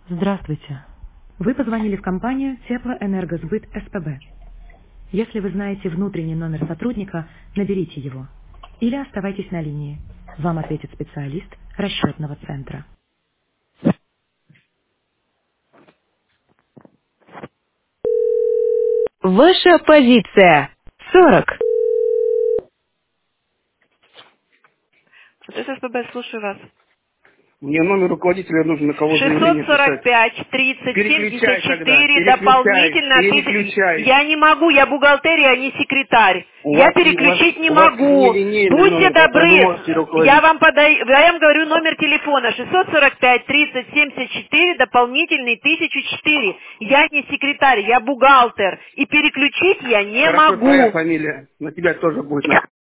Здравствуйте. Вы позвонили в компанию Теплоэнергосбыт СПБ. Если вы знаете внутренний номер сотрудника, наберите его. Или оставайтесь на линии. Вам ответит специалист расчетного центра. Ваша позиция. 40. СПБ, слушаю вас. Мне номер руководителя нужно, на кого заявление писать. 645 30 Переключай тогда, 74 дополнительно 1000. переключай. Я не могу, я бухгалтерия, а не секретарь. Я переключить не У вас могу. нелинейный Будьте номер, поэтому вы добры. можете Я руководить. вам говорю номер телефона 645 30 74 дополнительный 1004. Я не секретарь, я бухгалтер. И переключить я не Хорошо, твоя могу. фамилия. На тебя тоже будет